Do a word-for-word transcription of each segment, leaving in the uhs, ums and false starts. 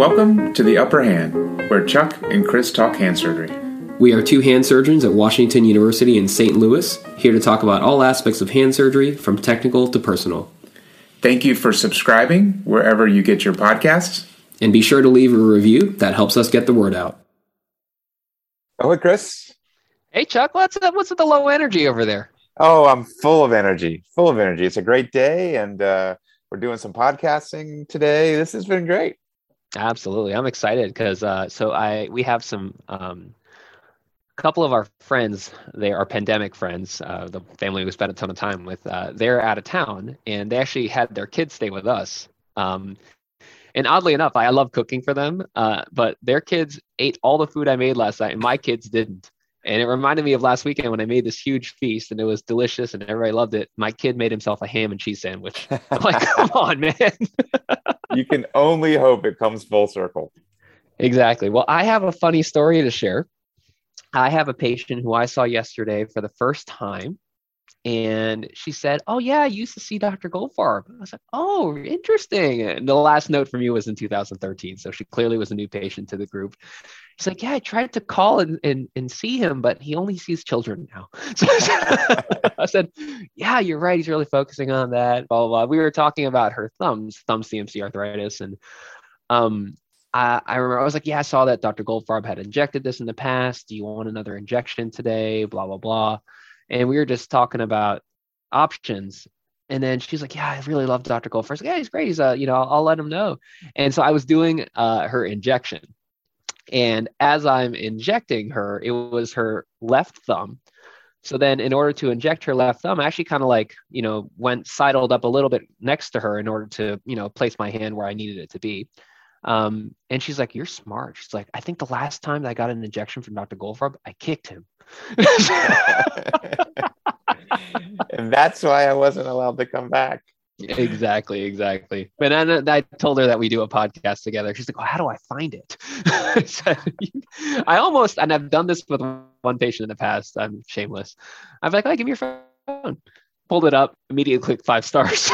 Welcome to The Upper Hand, where Chuck and Chris talk hand surgery. We are two hand surgeons at Washington University in Saint Louis, here to talk about all aspects of hand surgery, from technical to personal. Thank you for subscribing wherever you get your podcasts. And be sure to leave a review. That helps us get the word out. Oh, hey, Chris. Hey, Chuck. What's up? What's with the low energy over there? Oh, I'm full of energy, full of energy. It's a great day, and uh, we're doing some podcasting today. This has been great. Absolutely. I'm excited because uh, so I we have some um, couple of our friends. They are pandemic friends, uh, the family we spent a ton of time with. Uh, they're out of town, and they actually had their kids stay with us. Um, and oddly enough, I, I love cooking for them, uh, but their kids ate all the food I made last night, and my kids didn't. And it reminded me of last weekend when I made this huge feast, and it was delicious, and everybody loved it. My kid made himself a ham and cheese sandwich. I'm like, come on, man. You can only hope it comes full circle. Exactly. Well, I have a funny story to share. I have a patient who I saw yesterday for the first time, and she said, oh, yeah, I used to see Doctor Goldfarb. I was like, oh, interesting. And the last note from you was in two thousand thirteen, so she clearly was a new patient to the group. She's like, yeah, I tried to call and, and, and see him, but he only sees children now. So I said, yeah, you're right. He's really focusing on that, blah, blah, blah. We were talking about her thumbs, thumb C M C arthritis. And um, I, I remember I was like, yeah, I saw that Doctor Goldfarb had injected this in the past. Do you want another injection today? Blah, blah, blah. And we were just talking about options. And then she's like, yeah, I really love Doctor Goldfarb. I was like, yeah, he's great. He's, uh, you know, I'll, I'll let him know. And so I was doing uh, her injection. And as I'm injecting her, it was her left thumb. So then in order to inject her left thumb, I actually kind of like, you know, went sidled up a little bit next to her in order to, you know, place my hand where I needed it to be. Um, and she's like, you're smart. She's like, I think the last time that I got an injection from Doctor Goldfarb, I kicked him. And that's why I wasn't allowed to come back. Exactly, exactly. But then I told her that we do a podcast together. She's like, well, how do I find it? So, I almost, and I've done this with one patient in the past. I'm shameless. I'm like, oh, give me your phone. Pulled it up, immediately clicked five stars.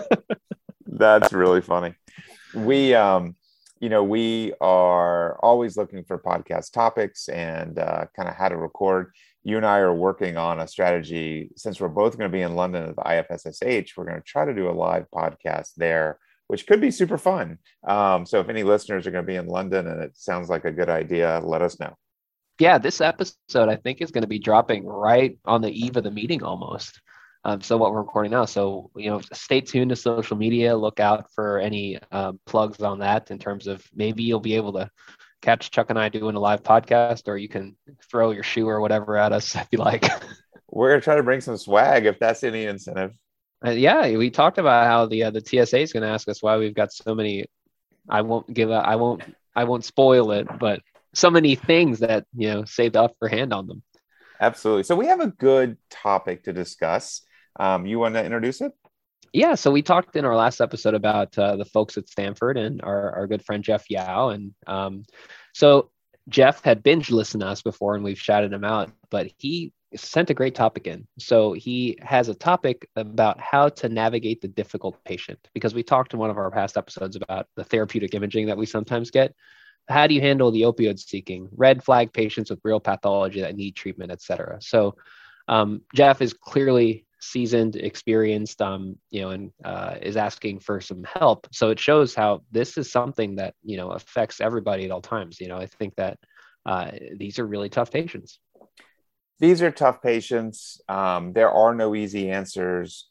That's really funny. We, um, you know, we are always looking for podcast topics and uh, kind of how to record. You and I are working on a strategy. Since we're both going to be in London at the I F S S H, we're going to try to do a live podcast there, which could be super fun. Um, so if any listeners are going to be in London and it sounds like a good idea, let us know. Yeah, this episode, I think, is going to be dropping right on the eve of the meeting almost. Um, so what we're recording now. So, you know, stay tuned to social media. Look out for any uh, plugs on that in terms of maybe you'll be able to catch Chuck and I doing a live podcast, or you can throw your shoe or whatever at us if you like. We're going to try to bring some swag if that's any incentive. Uh, yeah, we talked about how the uh, the T S A is going to ask us why we've got so many. I won't give a, I won't I won't spoil it, but so many things that, you know, say the upper hand on them. Absolutely. So we have a good topic to discuss. Um, you want to introduce it? Yeah, so we talked in our last episode about uh, the folks at Stanford and our, our good friend Jeff Yao. And um, so Jeff had binge listened to us before and we've shouted him out, but he sent a great topic in. So he has a topic about how to navigate the difficult patient, because we talked in one of our past episodes about the therapeutic imaging that we sometimes get. How do you handle the opioid seeking, red flag patients with real pathology that need treatment, et cetera? So um, Jeff is clearly seasoned, experienced, um, you know, and uh, is asking for some help. So it shows how this is something that, you know, affects everybody at all times. You know, I think that uh, these are really tough patients. These are tough patients. Um, there are no easy answers.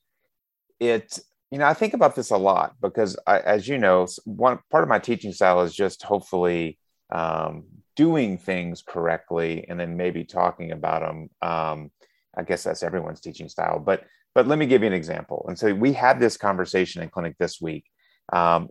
It, you know, I think about this a lot because, I, as you know, one part of my teaching style is just hopefully um, doing things correctly and then maybe talking about them. Um, I guess that's everyone's teaching style, but but let me give you an example. And so we had this conversation in clinic this week. Um,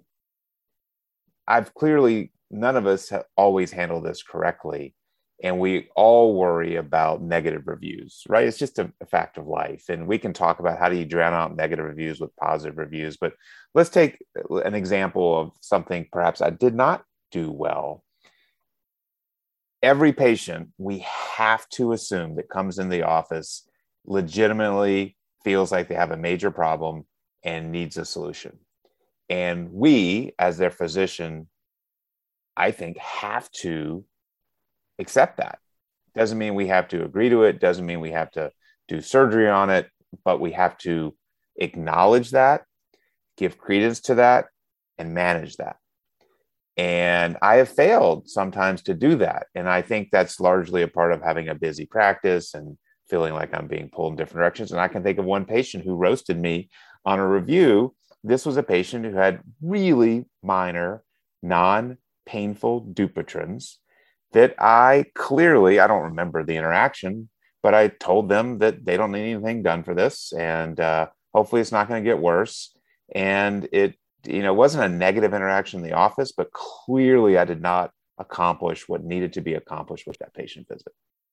I've clearly, none of us have always handled this correctly. And we all worry about negative reviews, right? It's just a, a fact of life. And we can talk about how do you drown out negative reviews with positive reviews. But let's take an example of something perhaps I did not do well. Every patient we have to assume that comes in the office legitimately feels like they have a major problem and needs a solution. And we, as their physician, I think, have to accept that. Doesn't mean we have to agree to it. Doesn't mean we have to do surgery on it, but we have to acknowledge that, give credence to that, and manage that. And I have failed sometimes to do that. And I think that's largely a part of having a busy practice and feeling like I'm being pulled in different directions. And I can think of one patient who roasted me on a review. This was a patient who had really minor, non-painful Dupuytren's that I clearly, I don't remember the interaction, but I told them that they don't need anything done for this. And uh, hopefully it's not going to get worse. And it, you know, wasn't a negative interaction in the office, but clearly I did not accomplish what needed to be accomplished with that patient visit.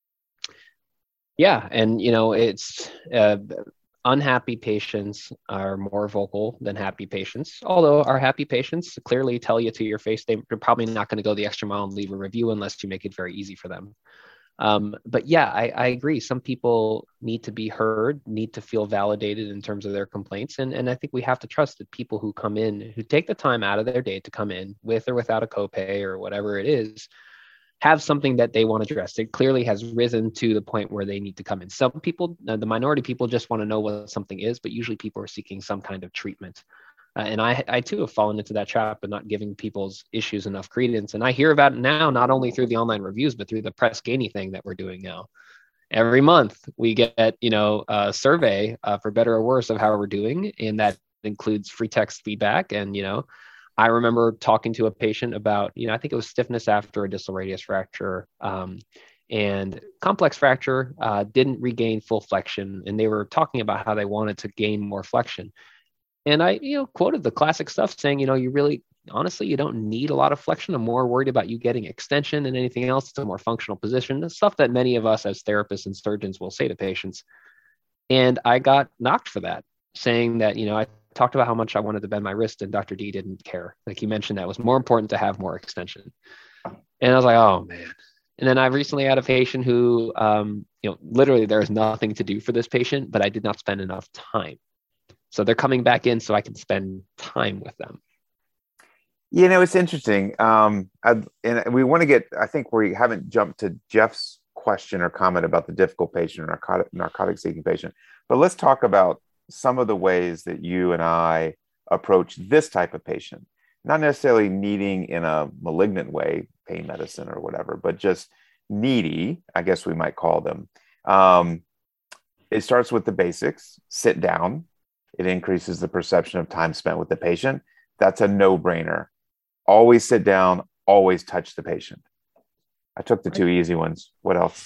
Yeah. And, you know, it's uh, unhappy patients are more vocal than happy patients, although our happy patients clearly tell you to your face they're probably not going to go the extra mile and leave a review unless you make it very easy for them. Um, but yeah, I, I agree. Some people need to be heard, need to feel validated in terms of their complaints. And, and I think we have to trust that people who come in, who take the time out of their day to come in with or without a copay or whatever it is, have something that they want to address. It clearly has risen to the point where they need to come in. Some people, uh, the minority people just want to know what something is, but usually people are seeking some kind of treatment. Uh, and I, I too have fallen into that trap of not giving people's issues enough credence. And I hear about it now, not only through the online reviews, but through the Press Ganey thing that we're doing now. Every month we get, you know, a survey uh, for better or worse of how we're doing. And that includes free text feedback. And, you know, I remember talking to a patient about, you know, I think it was stiffness after a distal radius fracture um, and complex fracture, uh, didn't regain full flexion. And they were talking about how they wanted to gain more flexion. And I, you know, quoted the classic stuff saying, you know, you really, honestly, you don't need a lot of flexion. I'm more worried about you getting extension than anything else. It's a more functional position. The stuff that many of us as therapists and surgeons will say to patients. And I got knocked for that, saying that, you know, I talked about how much I wanted to bend my wrist and Doctor D didn't care. Like he mentioned that it was more important to have more extension. And I was like, oh man. And then I recently had a patient who, um, you know, literally there is nothing to do for this patient, but I did not spend enough time. So they're coming back in so I can spend time with them. You know, it's interesting. Um, I, and we want to get, I think we haven't jumped to Jeff's question or comment about the difficult patient or narcotic, narcotic seeking patient, but let's talk about some of the ways that you and I approach this type of patient, not necessarily needing in a malignant way, pain medicine or whatever, but just needy, I guess we might call them. Um, it starts with the basics, sit down. It increases the perception of time spent with the patient. That's a no-brainer. Always sit down, always touch the patient. I took the two easy ones. What else?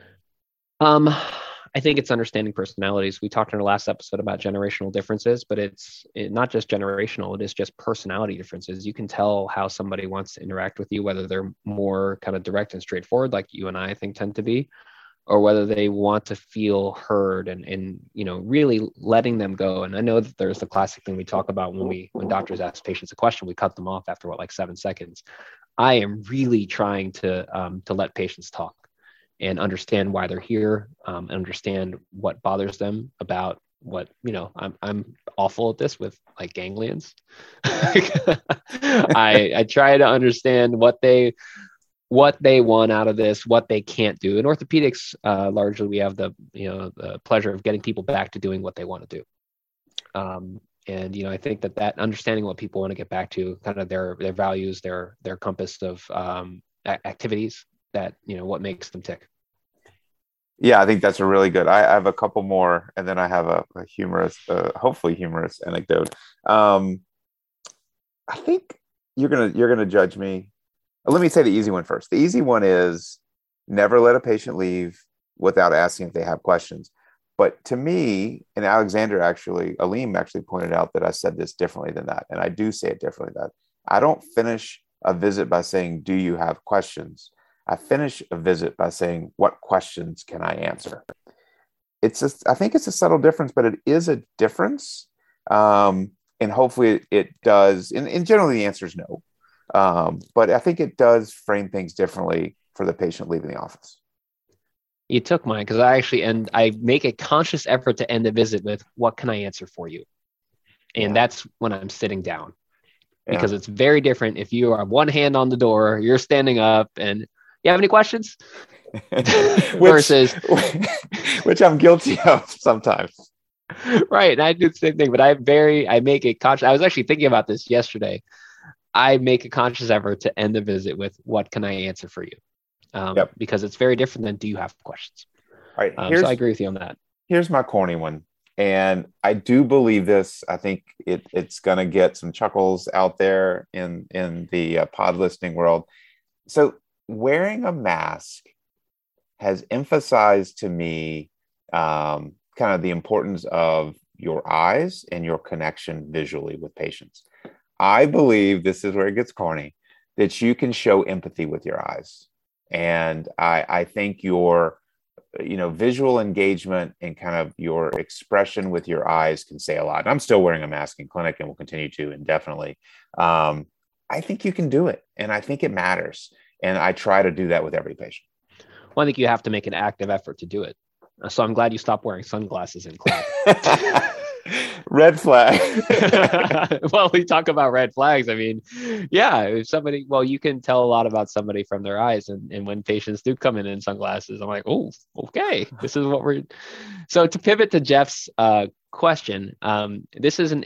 Um, I think it's understanding personalities. We talked in our last episode about generational differences, but it's it, not just generational, it is just personality differences. You can tell how somebody wants to interact with you, whether they're more kind of direct and straightforward, like you and I, I think tend to be, or whether they want to feel heard and, and, you know, really letting them go. And I know that there's the classic thing we talk about when we, when doctors ask patients a question, we cut them off after what, like seven seconds. I am really trying to, um, to let patients talk and understand why they're here, um, understand what bothers them about what, you know, I'm, I'm awful at this with like ganglions. I, I try to understand what they, what they want out of this, what they can't do. In orthopedics, uh, largely we have the, you know, the pleasure of getting people back to doing what they want to do. Um, and, you know, I think that that understanding what people want to get back to, kind of their, their values, their, their compass of um, activities that, you know, what makes them tick. Yeah, I think that's a really good, I, I have a couple more, and then I have a, a humorous, uh, hopefully humorous anecdote. Um, I think you're going to, you're going to judge me. Let me say the easy one first. The easy one is never let a patient leave without asking if they have questions. But to me, and Alexander actually, Aleem actually pointed out that I said this differently than that. And I do say it differently than that. I don't finish a visit by saying, do you have questions? I finish a visit by saying, what questions can I answer? It's a, I think it's a subtle difference, but it is a difference. Um, and hopefully it, it does. And, and generally the answer is no. Um, but I think it does frame things differently for the patient leaving the office. You took mine because I actually end, I make a conscious effort to end the visit with, what can I answer for you? And yeah. That's when I'm sitting down. because it's very different if you are one hand on the door, you're standing up, and you have any questions? Versus, which I'm guilty of sometimes. Right. And I do the same thing, but I very, I make a conscious, I was actually thinking about this yesterday. I make a conscious effort to end the visit with, what can I answer for you? Um, yep. Because it's very different than, do you have questions? All right. Um, so I agree with you on that. Here's my corny one. And I do believe this. I think it, it's going to get some chuckles out there in, in the uh, pod listening world. So wearing a mask has emphasized to me um, kind of the importance of your eyes and your connection visually with patients. I believe, this is where it gets corny, that you can show empathy with your eyes. And I, I think your, you know, visual engagement and kind of your expression with your eyes can say a lot. And I'm still wearing a mask in clinic and will continue to indefinitely. Um, I think you can do it. And I think it matters. And I try to do that with every patient. Well, I think you have to make an active effort to do it. So I'm glad you stopped wearing sunglasses in class. Red flag. Well, we talk about red flags. I mean, yeah, if somebody, well, you can tell a lot about somebody from their eyes. And, and when patients do come in in sunglasses, I'm like, oh, okay, this is what we're. So to pivot to Jeff's uh, question, um, this is an,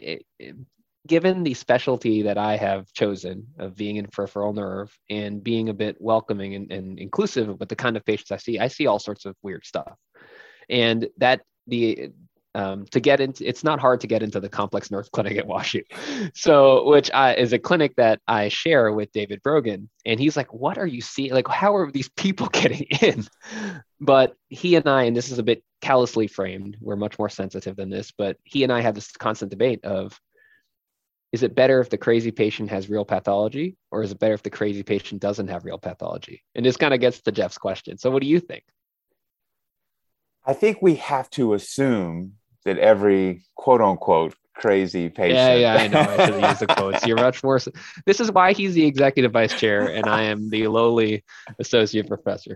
given the specialty that I have chosen of being in peripheral nerve and being a bit welcoming and, and inclusive with the kind of patients I see, I see all sorts of weird stuff. And that the, um, to get into, it's not hard to get into the complex nerve clinic at WashU. So, which I, is a clinic that I share with David Brogan. And he's like, what are you seeing? Like, how are these people getting in? But he and I, and this is a bit callously framed, we're much more sensitive than this, but he and I have this constant debate of, is it better if the crazy patient has real pathology, or is it better if the crazy patient doesn't have real pathology? And this kind of gets to Jeff's question. So what do you think? I think we have to assume that every quote unquote crazy patient. Yeah, yeah, I know. I should have used the quotes. You're much more. This is why he's the executive vice chair and I am the lowly associate professor.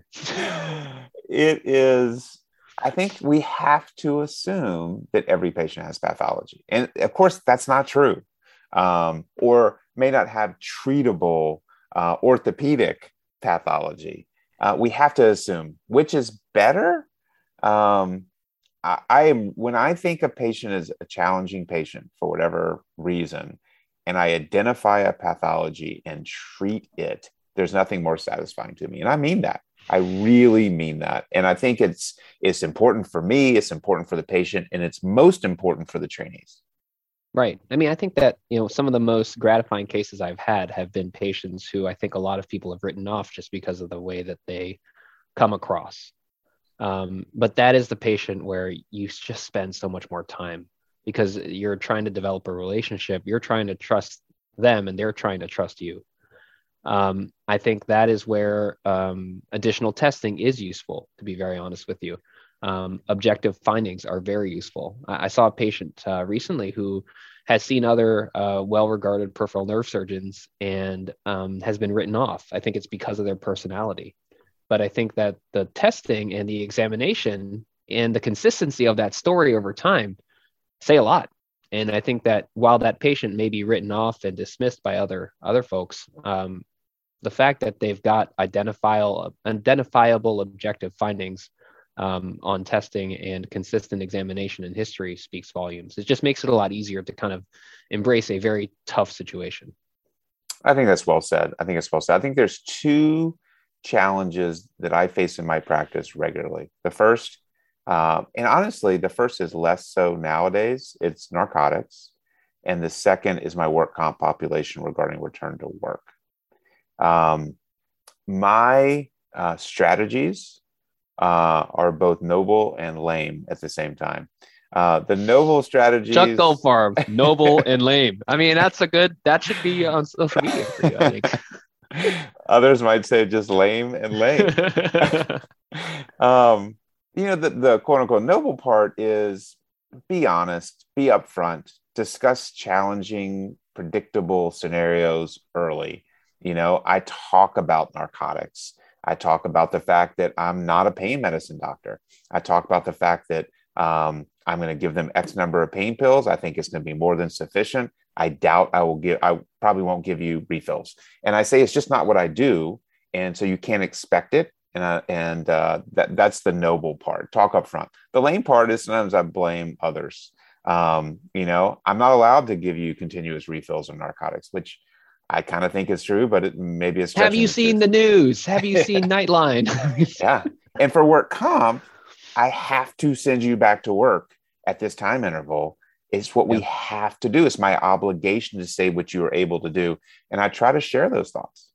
It is. I think we have to assume that every patient has pathology. And of course, that's not true. Um, or may not have treatable uh, orthopedic pathology. Uh, we have to assume which is better. Um, I, I am when I think a patient is a challenging patient for whatever reason, and I identify a pathology and treat it, there's nothing more satisfying to me. And I mean that. I really mean that. And I think it's it's important for me, it's important for the patient, and it's most important for the trainees. Right. I mean, I think that, you know, some of the most gratifying cases I've had have been patients who I think a lot of people have written off just because of the way that they come across. Um, but that is the patient where you just spend so much more time because you're trying to develop a relationship. You're trying to trust them and they're trying to trust you. Um, I think that is where um, additional testing is useful, to be very honest with you. Um, objective findings are very useful. I, I saw a patient uh, recently who has seen other uh, well-regarded peripheral nerve surgeons and um, has been written off. I think it's because of their personality. But I think that the testing and the examination and the consistency of that story over time say a lot. And I think that while that patient may be written off and dismissed by other other folks, um, the fact that they've got identifiable, identifiable objective findings um, on testing and consistent examination and history speaks volumes. It just makes it a lot easier to kind of embrace a very tough situation. I think that's well said. I think it's well said. I think there's two challenges that I face in my practice regularly. The first, uh, and honestly, the first is less so nowadays, it's narcotics. And the second is my work comp population regarding return to work. Um, my uh, strategies uh, are both noble and lame at the same time. Uh, the noble strategies. Chuck Goldfarb, noble and lame. I mean, that's a good, that should be on social media for you, I think. Others might say just lame and lame. um, you know, the, the quote unquote noble part is be honest, be upfront, discuss challenging, predictable scenarios early. You know, I talk about narcotics. I talk about the fact that I'm not a pain medicine doctor. I talk about the fact that um, I'm going to give them X number of pain pills. I think it's going to be more than sufficient. I doubt I will give, I probably won't give you refills. And I say, it's just not what I do. And so you can't expect it. And, uh, and uh, that, that's the noble part. Talk up front. The lame part is sometimes I blame others. Um, you know, I'm not allowed to give you continuous refills of narcotics, which I kind of think is true, but it, maybe it's. Have you seen the news? Have you seen Nightline? Yeah. And for work comp, I have to send you back to work at this time interval. It's what we Yeah. have to do. It's my obligation to say what you are able to do. And I try to share those thoughts.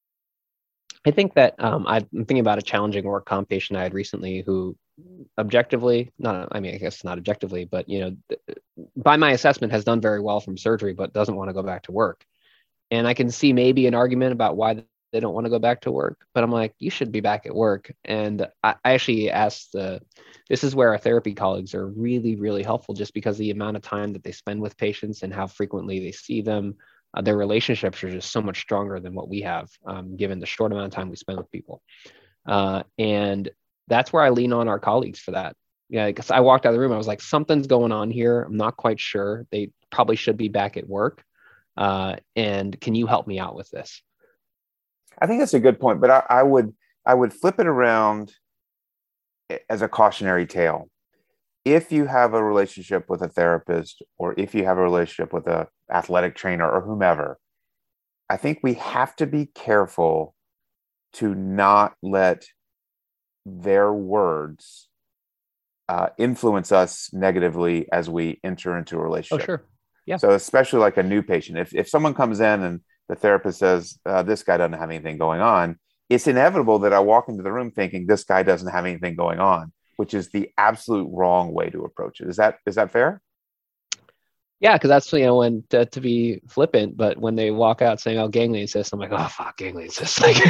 I think that um, I'm thinking about a challenging work comp patient I had recently who objectively, not, I mean, I guess not objectively, but, you know, th- by my assessment has done very well from surgery, but doesn't want to go back to work. And I can see maybe an argument about why they don't want to go back to work, but I'm like, you should be back at work. And I, I actually asked, uh, this is where our therapy colleagues are really, really helpful, just because the amount of time that they spend with patients and how frequently they see them. Uh, their relationships are just so much stronger than what we have, um, given the short amount of time we spend with people. Uh, and that's where I lean on our colleagues for that. Yeah, because I walked out of the room, I was like, something's going on here. I'm not quite sure. They probably should be back at work. Uh, and can you help me out with this? I think that's a good point, but I, I would I would flip it around as a cautionary tale. If you have a relationship with a therapist, or if you have a relationship with an athletic trainer or whomever, I think we have to be careful to not let their words uh, influence us negatively as we enter into a relationship. Oh, sure. Yeah. So especially like a new patient, if, if someone comes in and the therapist says, uh, this guy doesn't have anything going on, it's inevitable that I walk into the room thinking this guy doesn't have anything going on, which is the absolute wrong way to approach it. Is that, is that fair? Yeah, because that's, you know, when to, to be flippant, but when they walk out saying, "Oh, ganglion cyst," I'm like, "Oh, fuck, ganglion cyst." Like,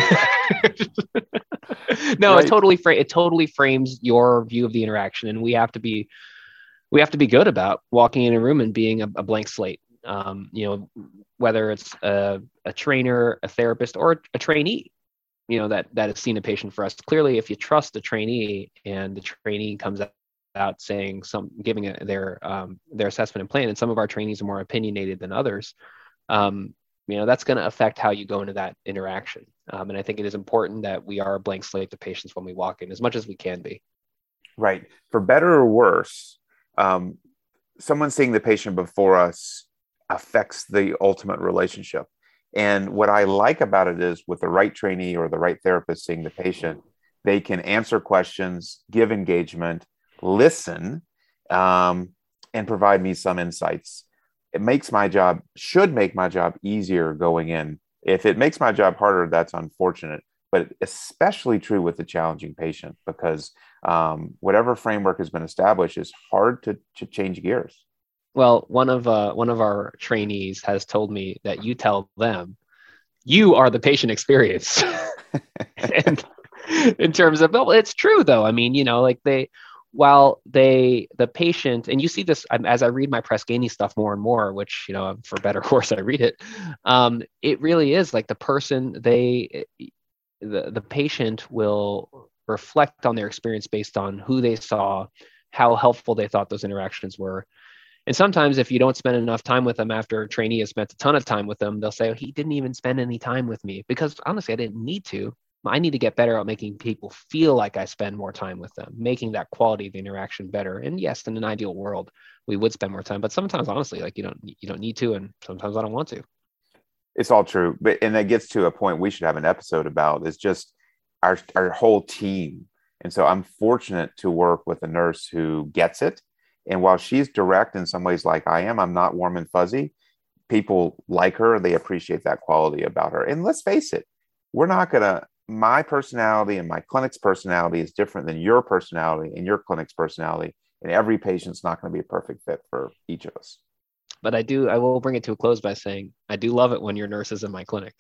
no, Right. it totally fra- it totally frames your view of the interaction, and we have to be we have to be good about walking in a room and being a, a blank slate. Um, you know, whether it's a, a trainer, a therapist, or a trainee, you know, that that has seen a patient for us. Clearly, if you trust the trainee and the trainee comes out out saying some, giving a, their um, their assessment and plan, and some of our trainees are more opinionated than others, um, you know, that's going to affect how you go into that interaction. Um, and I think it is important that we are a blank slate to patients when we walk in, as much as we can be. Right. For better or worse, um, someone seeing the patient before us affects the ultimate relationship. And what I like about it is, with the right trainee or the right therapist seeing the patient, they can answer questions, give engagement, listen, um, and provide me some insights. It makes my job, should make my job easier going in. If it makes my job harder, that's unfortunate, but especially true with the challenging patient, because um, whatever framework has been established is hard to, to change gears. Well, one of uh, one of our trainees has told me that you tell them you are the patient experience. And in terms of, well, it's true though. I mean, you know, like they, while they, the patient, and you see this as I read my Press Ganey stuff more and more, which, you know, for better or worse, I read it. Um, it really is like the person, they, the, the patient will reflect on their experience based on who they saw, how helpful they thought those interactions were. And sometimes if you don't spend enough time with them after a trainee has spent a ton of time with them, they'll say, oh, he didn't even spend any time with me, because honestly, I didn't need to. I need to get better at making people feel like I spend more time with them, making that quality of the interaction better. And yes, in an ideal world, we would spend more time, but sometimes honestly, like you don't, you don't need to. And sometimes I don't want to. It's all true. But, and that gets to a point we should have an episode about, is just our, our whole team. And so I'm fortunate to work with a nurse who gets it. And while she's direct in some ways, like I am, I'm not warm and fuzzy. People like her. They appreciate that quality about her. And let's face it, we're not going to, my personality and my clinic's personality is different than your personality and your clinic's personality. And every patient's not going to be a perfect fit for each of us. But I do, I will bring it to a close by saying, I do love it when your nurse is in my clinic.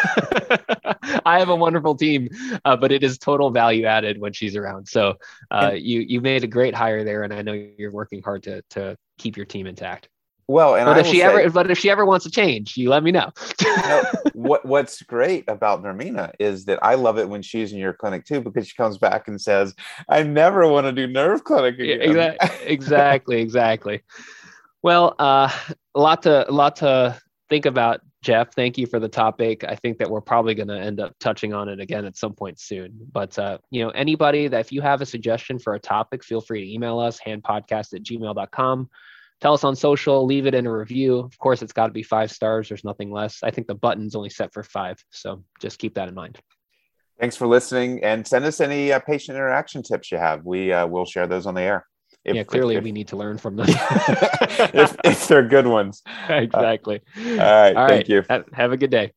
I have a wonderful team, uh, but it is total value added when she's around. So uh, you, you made a great hire there. And I know you're working hard to, to keep your team intact. Well, and but I if will she say, ever, but if she ever wants to change, you let me know. you know, what what's great about Nermina is that I love it when she's in your clinic too, because she comes back and says, "I never want to do nerve clinic again." Yeah, exactly, exactly. Well, uh, a lot to a lot to think about, Jeff. Thank you for the topic. I think that we're probably going to end up touching on it again at some point soon. But uh, you know, anybody that if you have a suggestion for a topic, feel free to email us handpodcast at gmail dot com. Tell us on social, leave it in a review. Of course, it's got to be five stars. There's nothing less. I think the button's only set for five. So just keep that in mind. Thanks for listening, and send us any uh, patient interaction tips you have. We uh, will share those on the air. If, yeah, clearly if, we need to learn from them. if, if they're good ones. Exactly. Uh, all right. All thank right. you. Have, have a good day.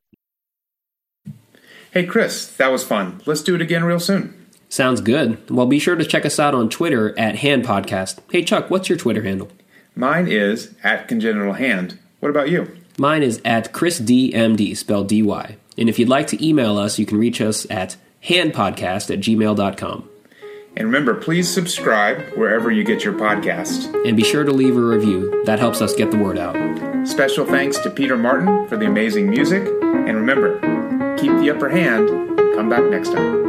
Hey, Chris, that was fun. Let's do it again real soon. Sounds good. Well, be sure to check us out on Twitter at Hand Podcast. Hey, Chuck, what's your Twitter handle? Mine is at Congenital Hand. What about you? Mine is at Chris D M D, spelled D Y. And if you'd like to email us, you can reach us at handpodcast at gmail dot com. And remember, please subscribe wherever you get your podcast. And be sure to leave a review. That helps us get the word out. Special thanks to Peter Martin for the amazing music. And remember, keep the upper hand and come back next time.